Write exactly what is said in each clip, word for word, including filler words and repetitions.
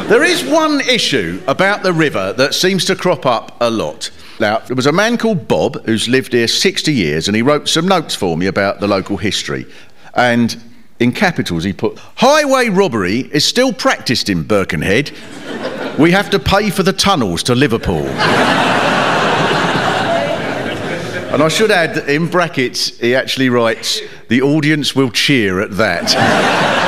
There is one issue about the river that seems to crop up a lot. Now, there was a man called Bob who's lived here sixty years, and he wrote some notes for me about the local history. And in capitals he put, "Highway robbery is still practised in Birkenhead. We have to pay for the tunnels to Liverpool." And I should add that in brackets he actually writes, "The audience will cheer at that."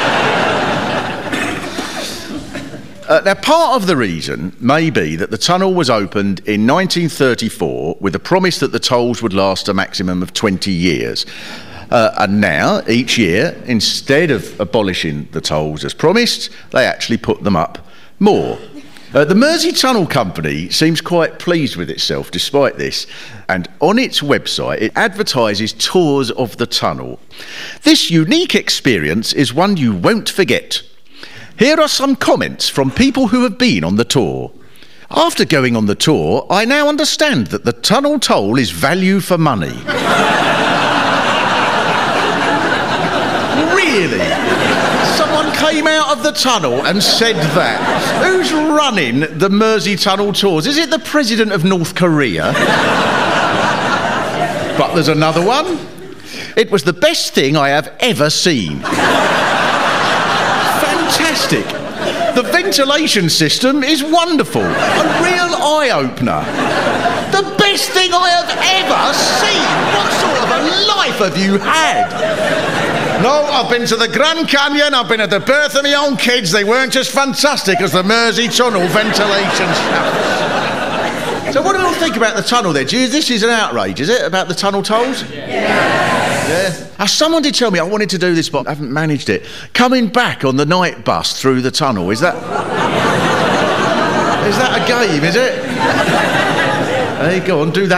Uh, now, part of the reason may be that the tunnel was opened in nineteen thirty-four with a promise that the tolls would last a maximum of twenty years. Uh, and now, each year, instead of abolishing the tolls as promised, they actually put them up more. Uh, the Mersey Tunnel Company seems quite pleased with itself despite this, and on its website it advertises tours of the tunnel. "This unique experience is one you won't forget. Here are some comments from people who have been on the tour. After going on the tour, I now understand that the tunnel toll is value for money." Really? Someone came out of the tunnel and said that? Who's running the Mersey Tunnel tours? Is it the President of North Korea? But there's another one. "It was the best thing I have ever seen." Fantastic. "The ventilation system is wonderful. A real eye-opener. The best thing I have ever seen. What sort of a life have you had?" "No, I've been to the Grand Canyon, I've been at the birth of my own kids. They weren't just fantastic as the Mersey Tunnel ventilation shafts." So what do you all think about the tunnel then? Do you, this is an outrage, is it, about the tunnel tolls? Yes. Yeah. Uh, someone did tell me I wanted to do this, but I haven't managed it. Coming back on the night bus through the tunnel, is that... is that a game, is it? Hey, go on, do that.